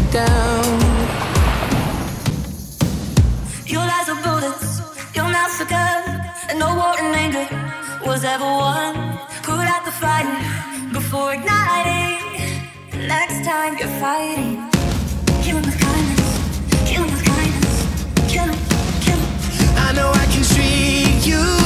down. Your lies are bullets, you'll not forget. And no war and anger was ever won. Put out the fire before igniting. Next time you're fighting, kill him with kindness, kill him with kindness, kill him, kill him. I know I can treat you